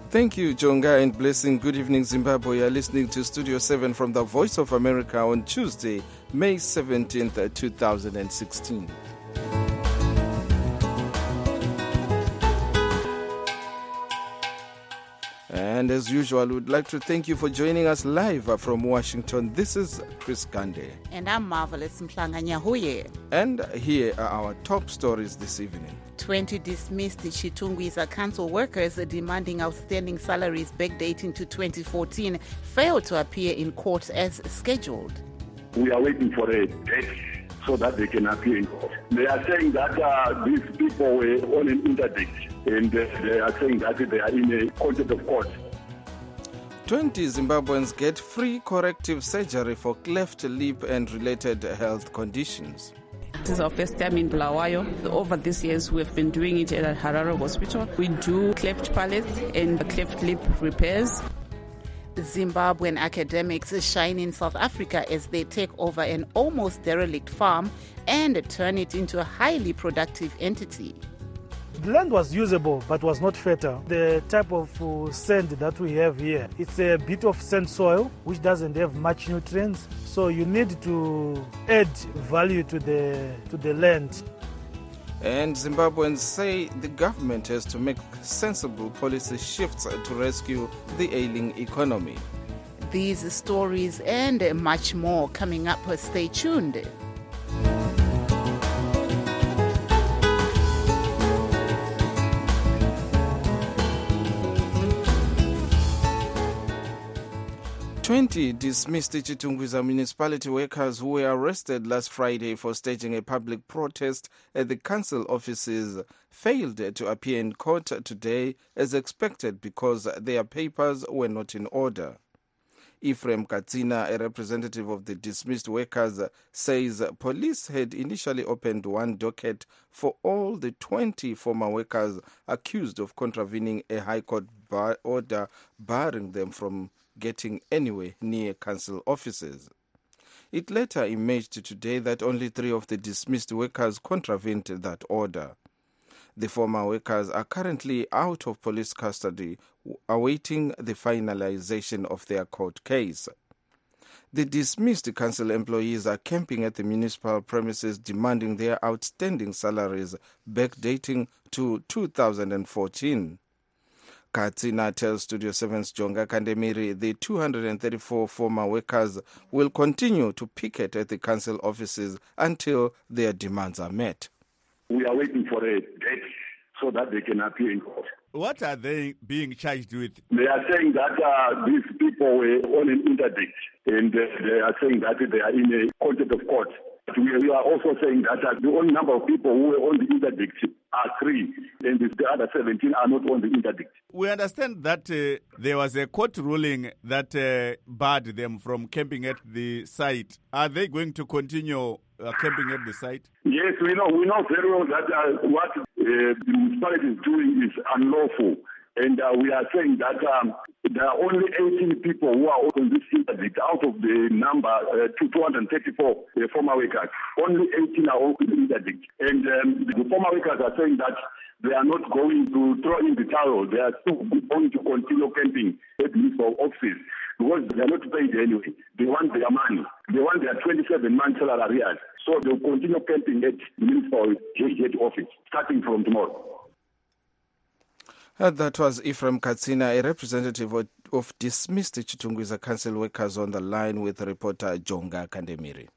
Thank you, Jonga, and blessing. Good evening, Zimbabwe. You're listening to Studio 7 from the Voice of America on Tuesday, May 17th, 2016. And as usual, we'd like to thank you for joining us live from Washington. This is Chris Gande. And I'm Marvelous Mhlanga Nyahuye. And here are our top stories this evening. 20 dismissed Chitungwiza council workers demanding outstanding salaries backdating to 2014 failed to appear in court as scheduled. We are waiting for a date so that they can appear in court. They are saying that these people were on an interdict, and they are saying that they are in a contempt of court. 20 Zimbabweans get free corrective surgery for cleft lip and related health conditions. This is our first time in Bulawayo. Over these years, we've been doing it at Harare Hospital. We do cleft palates and cleft lip repairs. Zimbabwean academics shine in South Africa as they take over an almost derelict farm and turn it into a highly productive entity. The land was usable but was not fertile. The type of sand that we have here, it's a bit of sand soil which doesn't have much nutrients. So you need to add value to the land. And Zimbabweans say the government has to make sensible policy shifts to rescue the ailing economy. These stories and much more coming up. Stay tuned. Twenty dismissed Chitungwiza municipality workers who were arrested last Friday for staging a public protest at the council offices failed to appear in court today as expected because their papers were not in order. Ephraim Katsina, a representative of the dismissed workers, says police had initially opened one docket for all the 20 former workers accused of contravening a High Court order barring them from getting anywhere near council offices. It later emerged today that only 3 of the dismissed workers contravened that order. The former workers are currently out of police custody, awaiting the finalization of their court case. The dismissed council employees are camping at the municipal premises demanding their outstanding salaries backdating to 2014. Katsina tells Studio 7's Jonga Kandemiri the 234 former workers will continue to picket at the council offices until their demands are met. We are waiting for a date so that they can appear in court. What are they being charged with? They are saying that these people were on an interdict, and they are saying that they are in a contempt of court. We are also saying that the only number of people who were on the interdict are 3, and the other 17 are not on the interdict. We understand that there was a court ruling that barred them from camping at the site. Are they going to continue camping at the site? Yes, we know very well that what the municipality is doing is unlawful. And we are saying that there are only 18 people who are on this interdict out of the number 234 former workers. Only 18 are on the interdict. And the former workers are saying that they are not going to throw in the towel. They are still going to continue camping at the municipal offices because they are not paid anyway. They want their money. They want their 27-month salary arrears. So they will continue camping at the municipal head office starting from tomorrow. That was Ephraim Katsina, a representative of dismissed Chitungwiza council workers, on the line with reporter Jonga Kandemiri.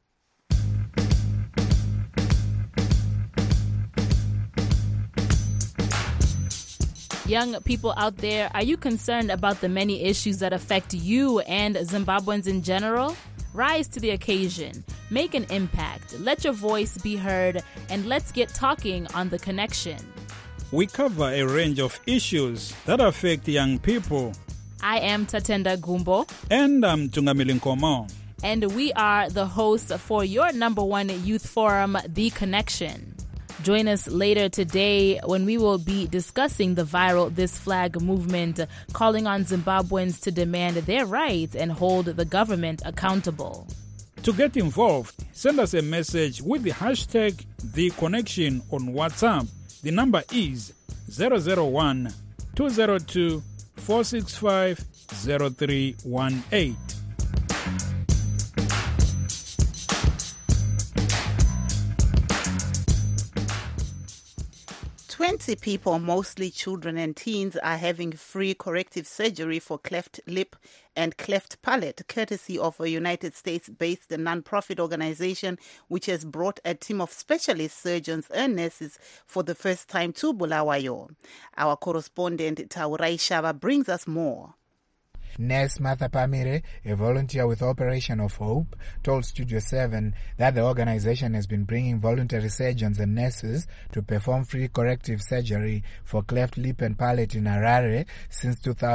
Young people out there, are you concerned about the many issues that affect you and Zimbabweans in general? Rise to the occasion, make an impact, let your voice be heard, and let's get talking on The Connection. We cover a range of issues that affect young people. I am Tatenda Gumbo. And I'm Tungamili Nkomo. And we are the hosts for your #1 youth forum, The Connection. Join us later today when we will be discussing the viral This Flag movement, calling on Zimbabweans to demand their rights and hold the government accountable. To get involved, send us a message with the hashtag The Connection on WhatsApp. The number is 001 202 465 0318. 20 people, mostly children and teens, are having free corrective surgery for cleft lip and cleft palate, courtesy of a United States-based non-profit organization which has brought a team of specialist surgeons and nurses for the first time to Bulawayo. Our correspondent Taurai Shaba brings us more. Nurse Martha Pamire, a volunteer with Operation of Hope, told Studio 7 that the organization has been bringing voluntary surgeons and nurses to perform free corrective surgery for cleft lip and palate in Harare since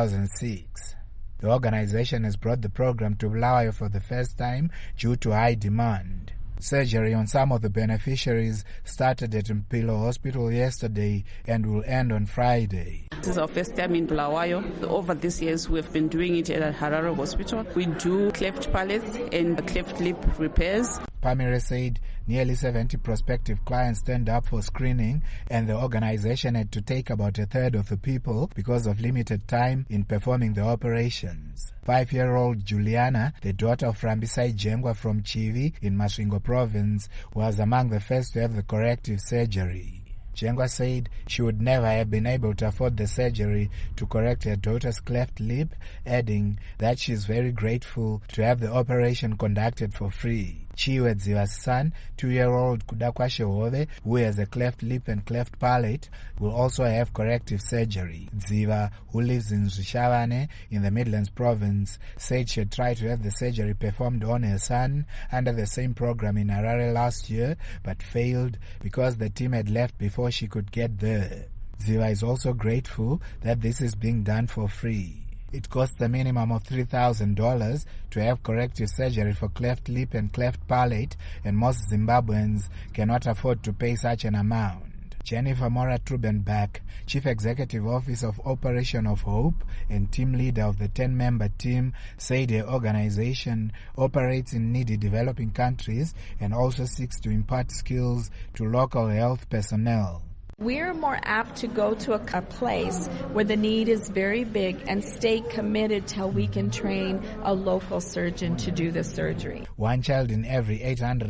2006. The organization has brought the program to Bulawayo for the first time due to high demand. Surgery on some of the beneficiaries started at Mpilo Hospital yesterday and will end on Friday. This is our first time in Bulawayo. Over these years, we've been doing it at Harare Hospital. We do cleft palates and cleft lip repairs. Pamire said nearly 70 prospective clients turned up for screening, and the organization had to take about a third of the people because of limited time in performing the operations. 5-year-old Juliana, the daughter of Rambisai Jengwa from Chivi in Masvingo province, was among the first to have the corrective surgery. Jengwa said she would never have been able to afford the surgery to correct her daughter's cleft lip, adding that she is very grateful to have the operation conducted for free. Chiwe Dziva's son, 2-year-old Kudakwa Shehove, who has a cleft lip and cleft palate, will also have corrective surgery. Dziva, who lives in Rishavane in the Midlands province, said she had tried to have the surgery performed on her son under the same program in Harare last year, but failed because the team had left before she could get there. Dziva is also grateful that this is being done for free. It costs a minimum of $3,000 to have corrective surgery for cleft lip and cleft palate, and most Zimbabweans cannot afford to pay such an amount. Jennifer Mora Trubenbach, Chief Executive Officer of Operation of Hope and team leader of the 10-member team, said her organization operates in needy developing countries and also seeks to impart skills to local health personnel. We're more apt to go to a place where the need is very big and stay committed till we can train a local surgeon to do the surgery. One child in every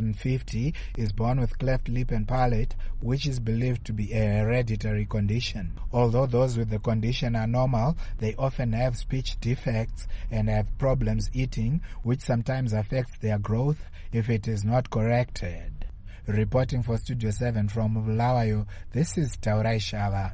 850 is born with cleft lip and palate, which is believed to be a hereditary condition. Although those with the condition are normal, they often have speech defects and have problems eating, which sometimes affects their growth if it is not corrected. Reporting for Studio 7 from Bulawayo, this is Taurai Shava.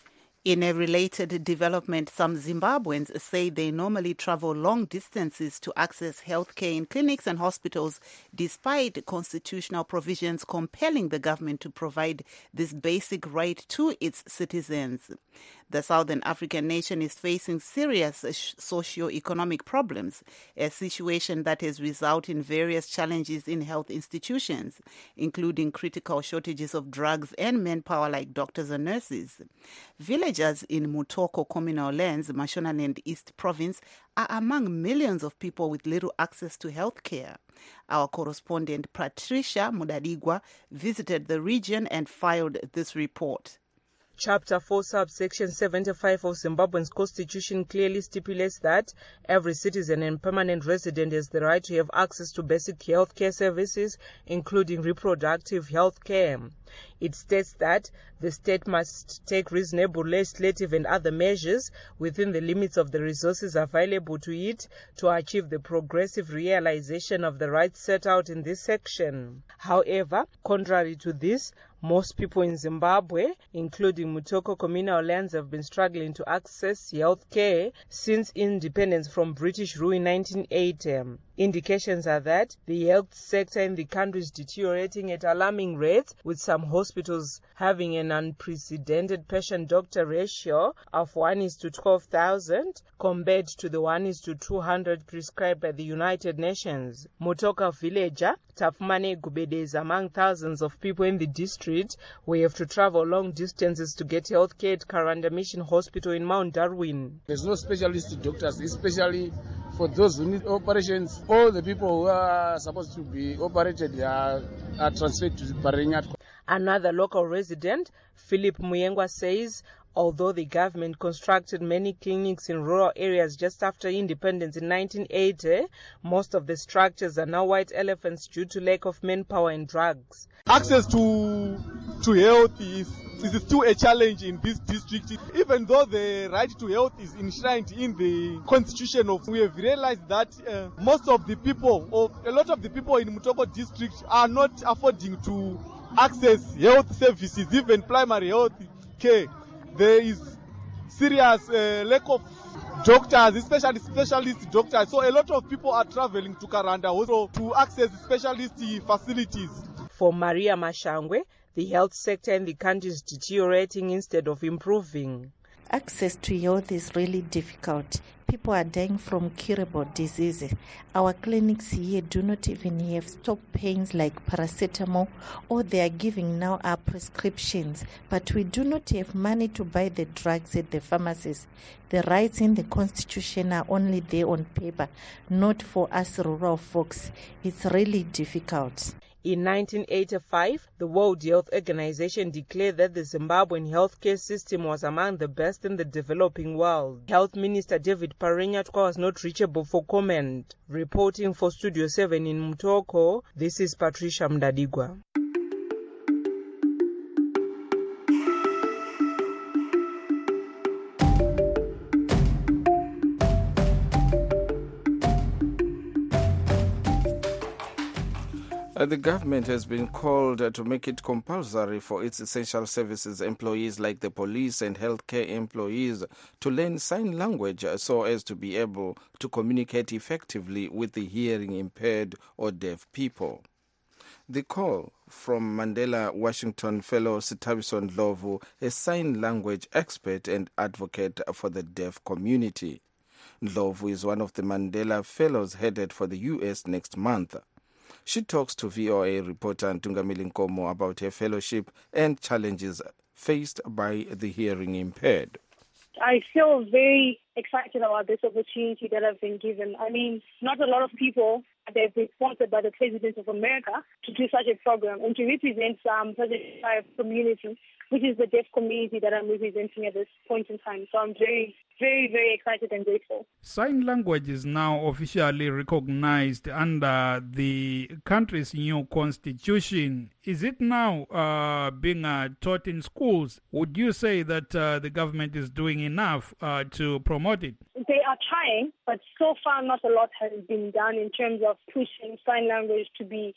In a related development, some Zimbabweans say they normally travel long distances to access healthcare in clinics and hospitals, despite constitutional provisions compelling the government to provide this basic right to its citizens. The Southern African nation is facing serious socio-economic problems, a situation that has resulted in various challenges in health institutions, including critical shortages of drugs and manpower like doctors and nurses. Villagers in Mutoko communal lands, Mashonaland East Province, are among millions of people with little access to health care. Our correspondent Patricia Mudadigwa visited the region and filed this report. Chapter 4, subsection 75 of Zimbabwe's constitution clearly stipulates that every citizen and permanent resident has the right to have access to basic health care services, including reproductive health care. It states that the state must take reasonable legislative and other measures within the limits of the resources available to it to achieve the progressive realization of the rights set out in this section. However, contrary to this, most people in Zimbabwe, including Mutoko communal lands, have been struggling to access health care since independence from British rule in 1980. Indications are that the health sector in the country is deteriorating at alarming rates, with some hospitals having an unprecedented patient-doctor ratio of 1:12,000 compared to the 1:200 prescribed by the United Nations. Mutoka villager Tafumane Gubede is among thousands of people in the district who have to travel long distances to get health care at Karanda Mission Hospital in Mount Darwin. There's no specialist doctors, especially for those who need operations. All the people who are supposed to be operated are transferred to Baringat. Another local resident, Philip Muyengwa, says Although the government constructed many clinics in rural areas just after independence in 1980, most of the structures are now white elephants due to lack of manpower and drugs. Access to health is still a challenge in this district. Even though the right to health is enshrined in the constitution, we have realized that most of the people, or a lot of the people in Mutobo district, are not affording to access health services, even primary health care. There is serious lack of doctors, especially specialist doctors. So a lot of people are traveling to Karanda also to access specialist facilities. For Maria Mashangwe, the health sector in the country is deteriorating instead of improving. Access to health is really difficult. People are dying from curable diseases. Our clinics here do not even have stop pains like paracetamol, or they are giving now our prescriptions, but we do not have money to buy the drugs at the pharmacies. The rights in the constitution are only there on paper, not for us rural folks. It's really difficult. In 1985, the World Health Organization declared that the Zimbabwean healthcare system was among the best in the developing world. Health Minister David Parenyatwa was not reachable for comment. Reporting for Studio 7 in Mutoko, this is Patricia Mdadigwa. The government has been called to make it compulsory for its essential services employees like the police and healthcare employees to learn sign language so as to be able to communicate effectively with the hearing impaired or deaf people. The call from Mandela Washington fellow Sithabiso Ndlovu, a sign language expert and advocate for the deaf community. Ndlovu is one of the Mandela Fellows headed for the U.S. next month. She talks to VOA reporter Ntungamili Nkomo about her fellowship and challenges faced by the hearing impaired. I feel very excited about this opportunity that I've been given. I mean, not a lot of people, they've been sponsored by the President of America to do such a program and to represent such a community, which is the deaf community that I'm representing at this point in time. So I'm very, very, very excited and grateful. Sign language is now officially recognized under the country's new constitution. Is it now being taught in schools? Would you say that the government is doing enough to promote it? They are trying, but so far not a lot has been done in terms of pushing sign language to be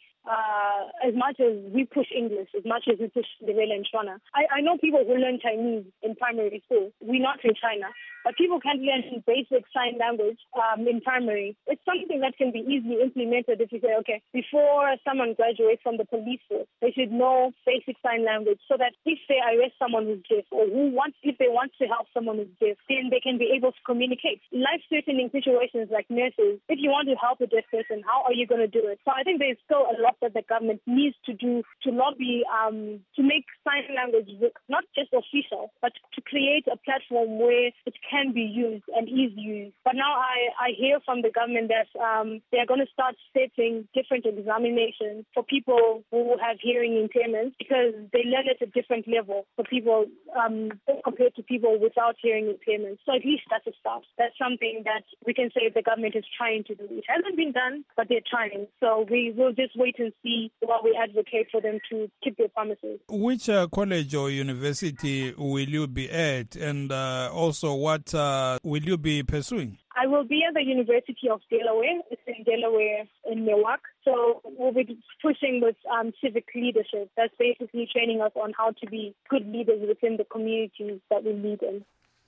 as much as we push English, as much as we push Ndebele and Shona. I know people who learn Chinese in primary school. We're not in China. But people can't learn basic sign language in primary. It's something that can be easily implemented if you say, okay, before someone graduates from the police force, they should know basic sign language so that if they arrest someone who's deaf or if they want to help someone who's deaf, then they can be able to communicate. Life-threatening situations like nurses, if you want to help a deaf person, how are you going to do it? So I think there's still a lot that the government needs to do to lobby, to make sign language not just official, but to create a platform where it can be used and is used. But now I hear from the government that they're going to start setting different examinations for people who have hearing impairments because they learn at a different level for people compared to people without hearing impairments. So at least that's a start. That's something that we can say the government is trying to do. It hasn't been done, but they're trying. So we will just wait and see while we advocate for them to keep their promises. Which college or university will you be at, and also what will you be pursuing? I will be at the University of Delaware. It's in Delaware in Newark. So we'll be pushing with civic leadership. That's basically training us on how to be good leaders within the communities that we lead in.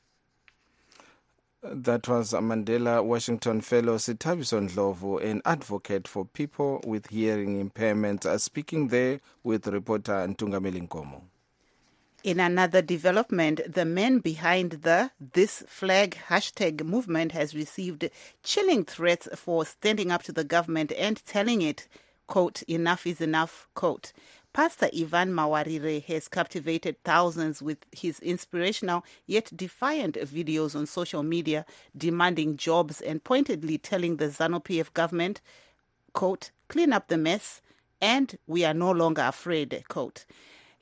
That was Mandela Washington fellow Sithabiso Ndlovu, an advocate for people with hearing impairments, speaking there with reporter Ntungamili Nkomo. In another development, the man behind the This Flag hashtag movement has received chilling threats for standing up to the government and telling it, quote, enough is enough, quote. Pastor Ivan Mawarire has captivated thousands with his inspirational yet defiant videos on social media demanding jobs and pointedly telling the ZANU-PF government, quote, clean up the mess and we are no longer afraid, quote.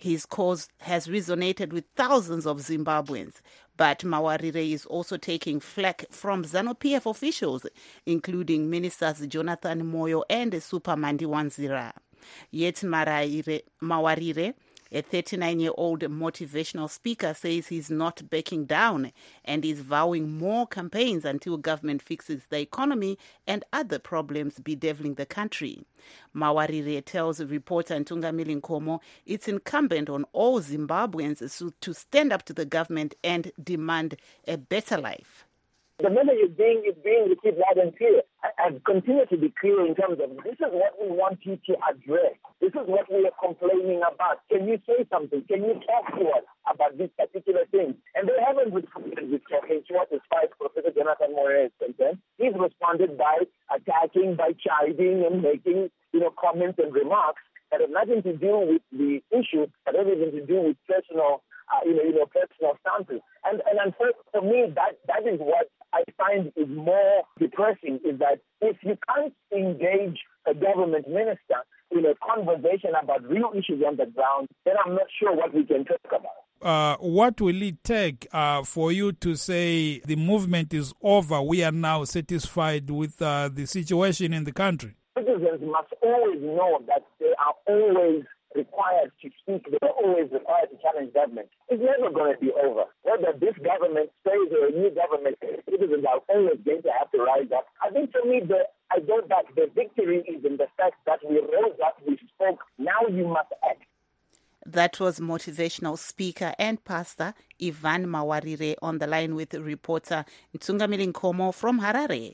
His cause has resonated with thousands of Zimbabweans, but Mawarire is also taking flack from ZANU-PF officials, including Ministers Jonathan Moyo and Super Mandiwanzira. Yet Mawarire, a 39-year-old motivational speaker, says he's not backing down and is vowing more campaigns until government fixes the economy and other problems bedeviling the country. Mawarire tells reporter Ntungamili Nkomo it's incumbent on all Zimbabweans to stand up to the government and demand a better life. The message is being received loud and clear. I've continued to be clear in terms of this is what we want you to address. This is what we are complaining about. Can you say something? Can you talk to us about these particular things? And they haven't responded with talking to us as far as Professor Jonathan Moyo is concerned. He's responded by attacking, by chiding and making comments and remarks that have nothing to do with the issue, but everything to do with personal personal stances. And for me, that is what I find is more depressing, is that if you can't engage a government minister in a conversation about real issues on the ground, then I'm not sure what we can talk about. What will it take for you to say the movement is over, we are now satisfied with the situation in the country? Citizens must always know that they are always required to speak, they are always required to challenge government. It's never going to be over. Whether this government stays or a new government, citizens are always going to have to rise up. I think for me, I go back, the victory is in the fact that we rose up, we spoke, now you must act. That was motivational speaker and pastor Ivan Mawarire on the line with reporter Ntungamili Nkomo from Harare.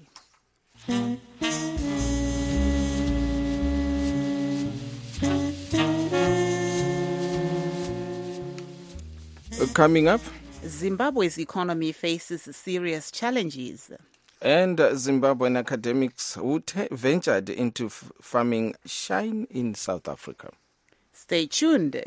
Coming up, Zimbabwe's economy faces serious challenges. And Zimbabwean academics who ventured into farming shine in South Africa. Stay tuned.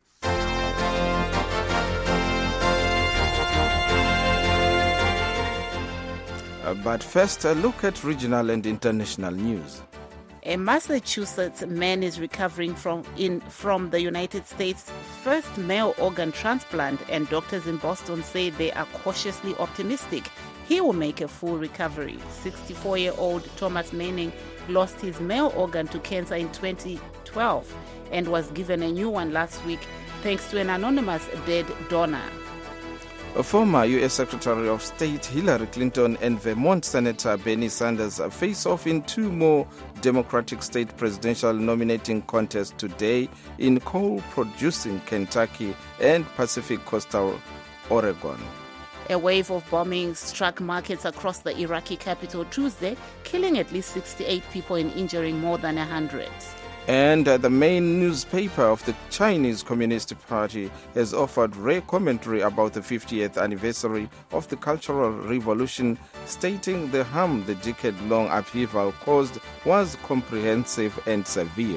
But first, a look at regional and international news. A Massachusetts man is recovering from the United States' first male organ transplant, and doctors in Boston say they are cautiously optimistic he will make a full recovery. 64-year-old Thomas Manning lost his male organ to cancer in 2012 and was given a new one last week thanks to an anonymous dead donor. A former U.S. Secretary of State Hillary Clinton and Vermont Senator Bernie Sanders face off in two more Democratic state presidential nominating contests today in coal-producing Kentucky and Pacific Coastal Oregon. A wave of bombings struck markets across the Iraqi capital Tuesday, killing at least 68 people and injuring more than 100. And the main newspaper of the Chinese Communist Party has offered rare commentary about the 50th anniversary of the Cultural Revolution, stating the harm the decade-long upheaval caused was comprehensive and severe.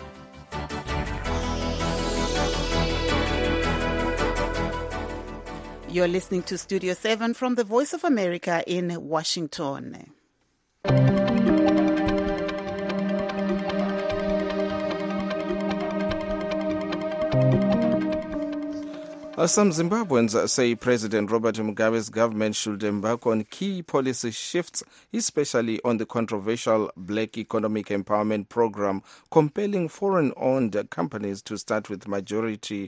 You're listening to Studio 7 from the Voice of America in Washington. Some Zimbabweans say President Robert Mugabe's government should embark on key policy shifts, especially on the controversial Black Economic Empowerment Program, compelling foreign-owned companies to part with majority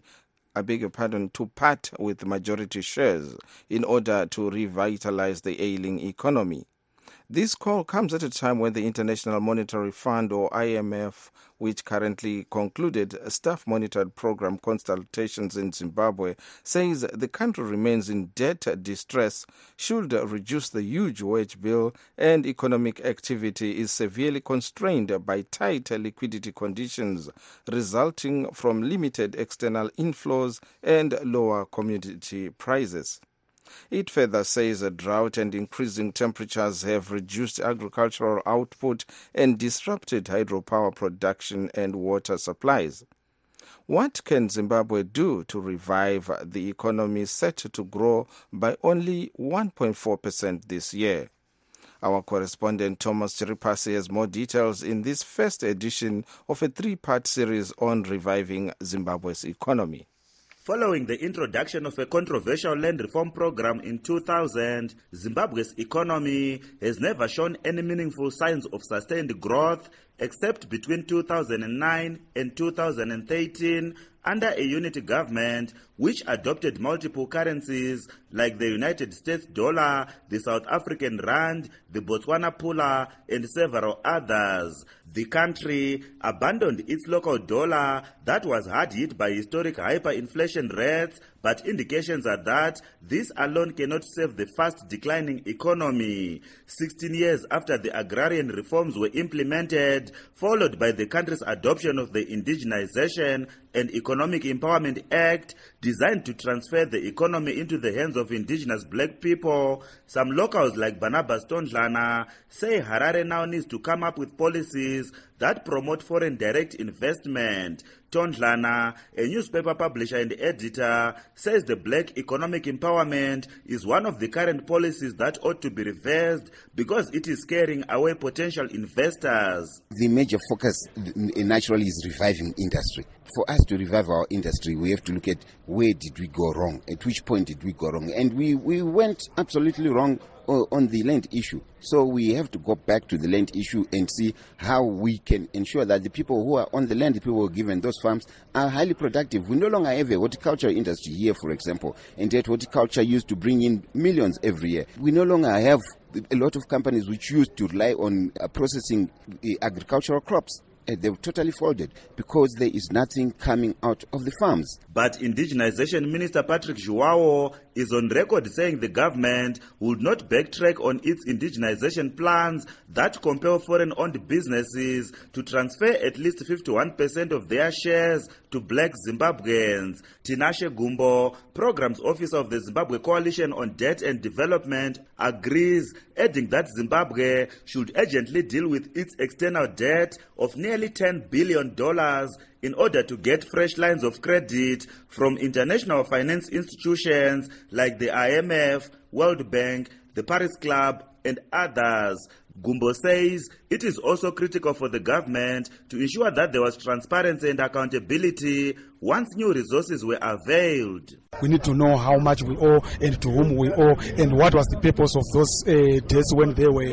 shares in order to revitalize the ailing economy. This call comes at a time when the International Monetary Fund, or IMF, which currently concluded staff-monitored program consultations in Zimbabwe, says the country remains in debt distress, should reduce the huge wage bill, and economic activity is severely constrained by tight liquidity conditions resulting from limited external inflows and lower commodity prices. It further says a drought and increasing temperatures have reduced agricultural output and disrupted hydropower production and water supplies. What can Zimbabwe do to revive the economy set to grow by only 1.4% this year? Our correspondent Thomas Chiripasi has more details in this first edition of a three-part series on reviving Zimbabwe's economy. Following the introduction of a controversial land reform program in 2000, Zimbabwe's economy has never shown any meaningful signs of sustained growth except between 2009 and 2013 under a unity government which adopted multiple currencies like the United States dollar, the South African rand, the Botswana pula, and several others. The country abandoned its local dollar that was hard hit by historic hyperinflation rates, but indications are that this alone cannot save the fast declining economy. 16 years after the agrarian reforms were implemented, followed by the country's adoption of the Indigenization and Economic Empowerment Act, designed to transfer the economy into the hands of indigenous black people, some locals like Barnabas Tondlana say Harare now needs to come up with policies that promote foreign direct investment. Tondlana, a newspaper publisher and editor, says the black economic empowerment is one of the current policies that ought to be reversed because it is scaring away potential investors. The major focus naturally is reviving industry. For us to revive our industry, we have to look at where did we go wrong, at which point did we go wrong. And we went absolutely wrong on the land issue. So we have to go back to the land issue and see how we can ensure that the people who are on the land, the people who are given those farms, are highly productive. We no longer have a horticulture industry here, for example, and yet horticulture used to bring in millions every year. We no longer have a lot of companies which used to rely on processing agricultural crops. They've totally folded because there is nothing coming out of the farms. But Indigenization Minister Patrick Joao is on record saying the government would not backtrack on its indigenization plans that compel foreign-owned businesses to transfer at least 51% of their shares to black Zimbabweans. Tinashe Gumbo, Programs Officer of the Zimbabwe Coalition on Debt and Development, agrees, adding that Zimbabwe should urgently deal with its external debt of nearly $10 billion in order to get fresh lines of credit from international finance institutions like the IMF, World Bank, the Paris Club, and others. Gumbo says it is also critical for the government to ensure that there was transparency and accountability once new resources were availed. We need to know how much we owe and to whom we owe and what was the purpose of those debts when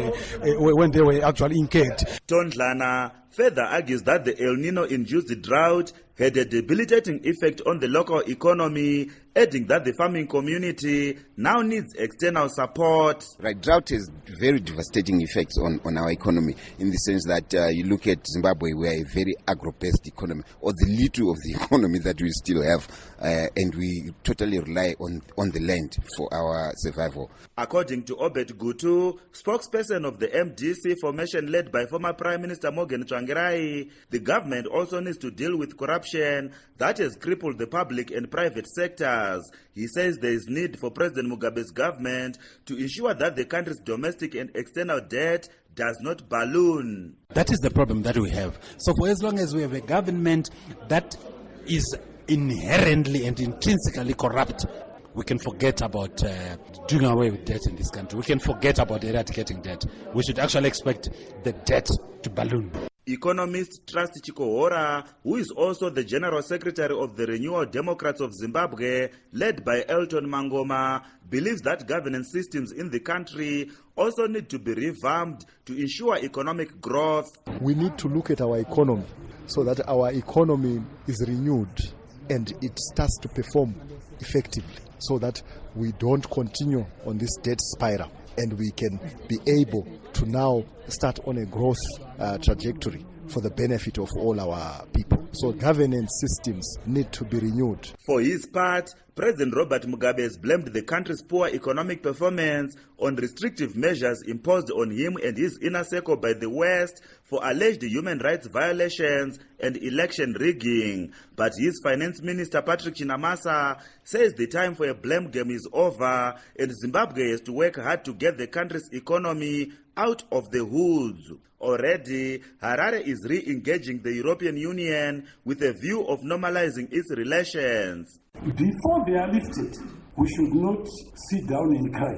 they were actually incurred. Tondlana further argues that the El Nino-induced drought had a debilitating effect on the local economy, adding that the farming community now needs external support. Right, drought has very devastating effects on our economy in the sense that you look at Zimbabwe, we are a very agro-based economy, or the little of the economy that we still have, and we totally rely on the land for our survival. According to Obed Gutu, spokesperson of the MDC formation led by former Prime Minister Morgan Tsvangirai, the government also needs to deal with corruption that has crippled the public and private sectors. He says there is need for President Mugabe's government to ensure that the country's domestic and external debt does not balloon. That is the problem that we have. So for as long as we have a government that is inherently and intrinsically corrupt, we can forget about doing away with debt in this country. We can forget about eradicating debt. We should actually expect the debt to balloon. Economist Trust Chikohora, who is also the General Secretary of the Renewal Democrats of Zimbabwe, led by Elton Mangoma, believes that governance systems in the country also need to be revamped to ensure economic growth. We need to look at our economy so that our economy is renewed and it starts to perform effectively so that we don't continue on this debt spiral and we can be able to now start on a growth trajectory for the benefit of all our people. So governance systems need to be renewed. For his part, President Robert Mugabe has blamed the country's poor economic performance on restrictive measures imposed on him and his inner circle by the West for alleged human rights violations and election rigging. But his finance minister, Patrick Chinamasa, says the time for a blame game is over and Zimbabwe has to work hard to get the country's economy out of the hoods. Already, Harare is re-engaging the European Union with a view of normalizing its relations. Before they are lifted, we should not sit down and cry.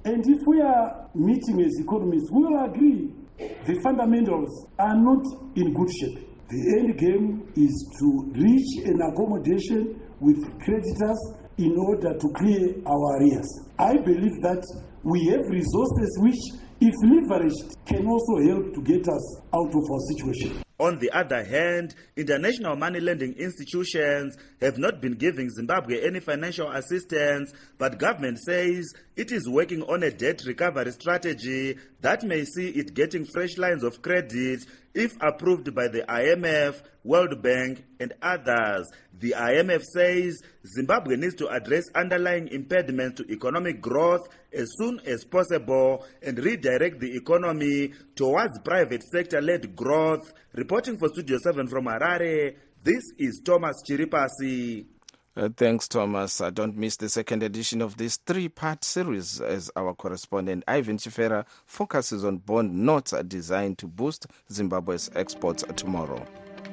And if we are meeting as economists, we will agree the fundamentals are not in good shape. The end game is to reach an accommodation with creditors in order to clear our arrears. I believe that we have resources which, if leveraged, can also help to get us out of our situation. On the other hand, international money lending institutions have not been giving Zimbabwe any financial assistance, but government says it is working on a debt recovery strategy that may see it getting fresh lines of credit if approved by the IMF, World Bank, and others. The IMF says Zimbabwe needs to address underlying impediments to economic growth as soon as possible and redirect the economy towards private sector-led growth. Reporting for Studio 7 from Harare, this is Thomas Chiripasi. Thanks, Thomas. Don't miss the second edition of this three-part series as our correspondent Ivan Chifera focuses on bond notes designed to boost Zimbabwe's exports tomorrow.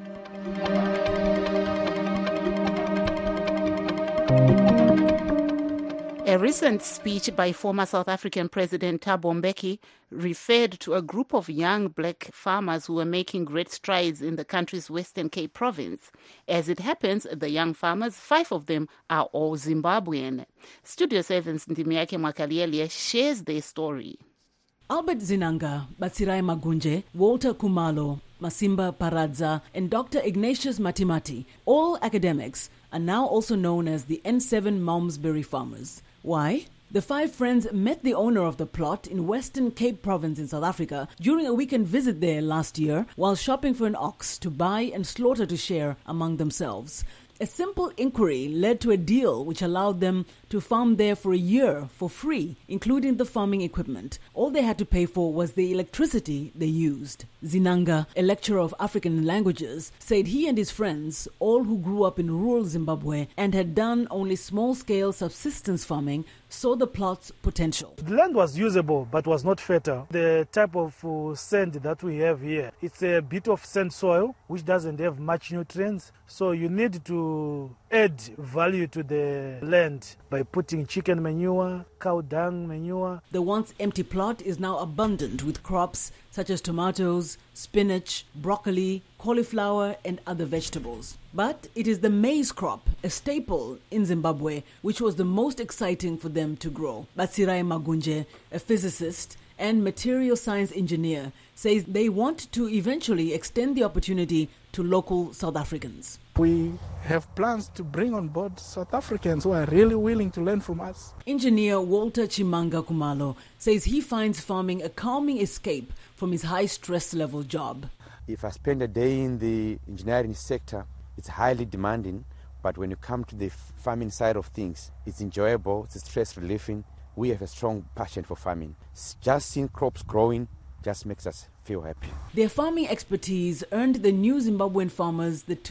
A recent speech by former South African President Thabo Mbeki referred to a group of young black farmers who were making great strides in the country's Western Cape province. As it happens, the young farmers, 5 of them, are all Zimbabwean. Studio 7's Ndimiake Mwakaliele shares their story. Albert Zinanga, Batsirai Magunje, Walter Kumalo, Masimba Paradza, and Dr. Ignatius Matimati, all academics, are now also known as the N7 Malmesbury farmers. Why? The 5 friends met the owner of the plot in Western Cape Province in South Africa during a weekend visit there last year while shopping for an ox to buy and slaughter to share among themselves. A simple inquiry led to a deal which allowed them to farm there for a year for free, including the farming equipment. All they had to pay for was the electricity they used. Zinanga, a lecturer of African languages, said he and his friends, all who grew up in rural Zimbabwe and had done only small-scale subsistence farming, saw the plot's potential. The land was usable but was not fertile. The type of sand that we have here, it's a bit of sand soil which doesn't have much nutrients. So you need to add value to the land by putting chicken manure, cow dung manure. The once empty plot is now abundant with crops such as tomatoes, spinach, broccoli, cauliflower and other vegetables. But it is the maize crop, a staple in Zimbabwe, which was the most exciting for them to grow. Batsirai Magunje, a physicist and material science engineer, says they want to eventually extend the opportunity to local South Africans. We have plans to bring on board South Africans who are really willing to learn from us. Engineer Walter Chimanga Kumalo says he finds farming a calming escape from his high stress level job. If I spend a day in the engineering sector, it's highly demanding, but when you come to the farming side of things, it's enjoyable, it's stress relieving. We have a strong passion for farming. Just seeing crops growing just makes us feel happy. Their farming expertise earned the new Zimbabwean farmers the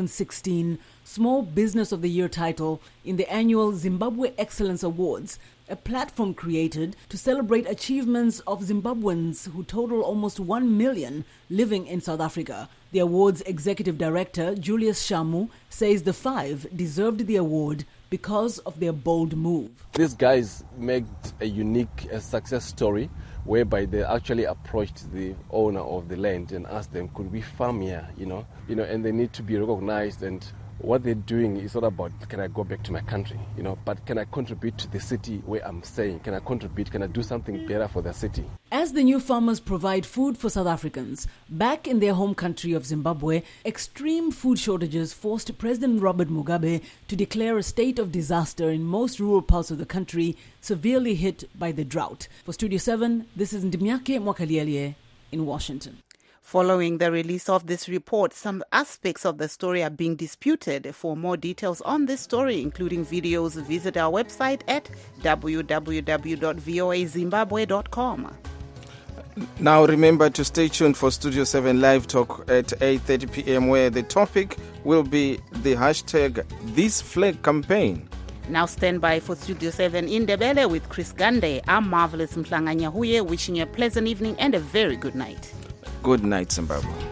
2016 Small Business of the Year title in the annual Zimbabwe Excellence Awards, a platform created to celebrate achievements of Zimbabweans who total almost 1 million living in South Africa. The award's executive director, Julius Shamu, says the 5 deserved the award because of their bold move. These guys made a unique success story whereby they actually approached the owner of the land and asked them, could we farm here, and they need to be recognized. And what they're doing is not about, can I go back to my country, but can I contribute to the city where I'm staying? Can I do something better for the city? As the new farmers provide food for South Africans, back in their home country of Zimbabwe, extreme food shortages forced President Robert Mugabe to declare a state of disaster in most rural parts of the country, severely hit by the drought. For Studio 7, this is Ndimiake Mwakaliele in Washington. Following the release of this report, some aspects of the story are being disputed. For more details on this story, including videos, visit our website at www.voazimbabwe.com. Now remember to stay tuned for Studio 7 Live Talk at 8:30 p.m. where the topic will be the hashtag #ThisFlag campaign. Now stand by for Studio 7 in Ndebele with Chris Gande. I'm Marvelous Mhlanga Nyahuye, wishing you a pleasant evening and a very good night. Good night, Zimbabwe.